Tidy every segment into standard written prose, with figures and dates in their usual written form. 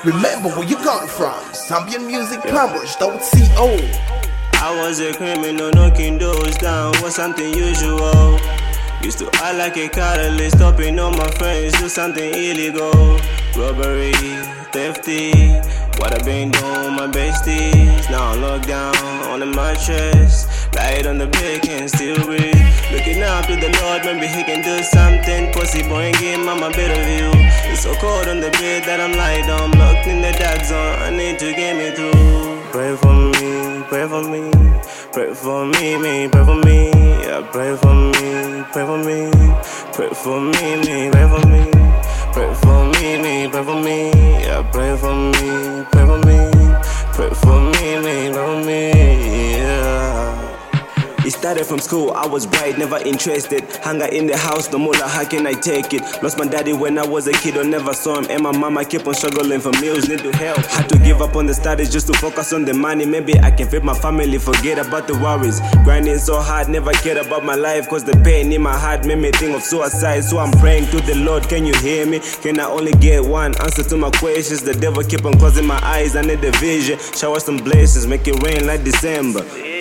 Remember where you come from. Zambian music published, .co. I was a criminal knocking doors down, was something usual. Used to act like a catalyst, stopping all my friends, do something illegal. Robbery, thefty, what I've been doing, my besties. Now I'm locked down on the mattress, light on the bed, can still breathe. Looking up to the Lord, maybe he can do something. Pussy boy and give mama better view. It's so cold on the bed that I'm lying down, locked in the dark zone, I need to get me through. Pray for me, pray for me, pray for me, pray for me. Yeah, pray for me, pray for me, pray for me, pray for me, pray for me, pray for me. Yeah, pray for me, pray for me, pray for me, pray for me. Yeah. It started from school, I was bright, never interested. Hung out in the house, no more like how can I take it? Lost my daddy when I was a kid, I never saw him. And my mama kept on struggling for meals, need to help. Had to give up on the studies just to focus on the money. Maybe I can feed my family, forget about the worries. Grinding so hard, never cared about my life, cause the pain in my heart made me think of suicide. So I'm praying to the Lord, can you hear me? Can I only get one answer to my questions? The devil keep on closing my eyes, I need a vision. Shower some blessings, make it rain like December.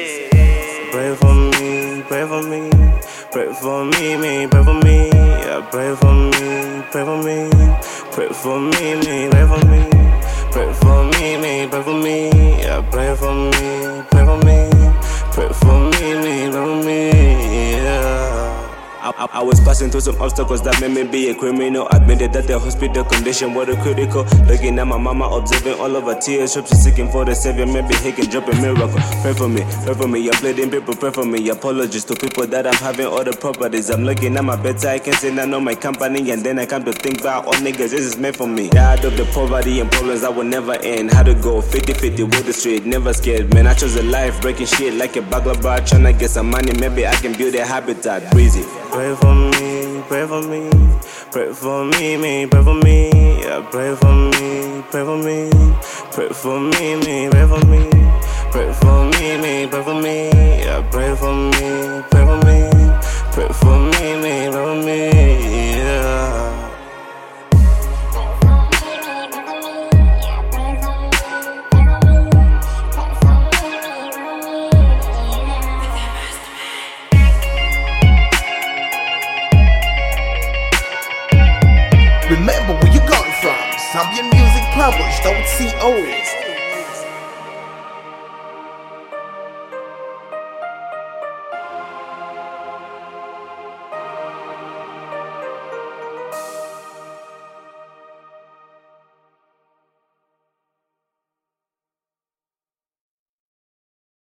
Pray for me, pray for me, pray for me, pray for me. Yeah, pray for me, pray for me, pray for me, pray for me, pray for me, pray for me. Yeah, pray for me, pray for me, pray for me, pray for me. Yeah. I was passing through some obstacles that made me be a criminal. Admitted that the hospital condition was critical. Looking at my mama, observing all of her tears. Hope she's seeking for the savior, maybe he can drop a miracle. Pray for me, I'm pleading people, pray for me. Apologies to people that I'm having all the properties. I'm looking at my bedside, I can't say none of my company. And then I come to think about all niggas, this is meant for me. Died of the poverty and problems that will never end. Had to go 50-50 with the street, never scared. Man, I chose a life, breaking shit like a burglar bar. Tryna get some money, maybe I can build a habitat. Breezy. Pray for me, pray for me, pray for me, pray for me. Yeah, pray for me, pray for me, pray for me, pray for me, pray for me, pray for me. Yeah, pray for me, pray for me, pray for me, pray for me. Yeah. Remember where you come from. Zambian music published, .co.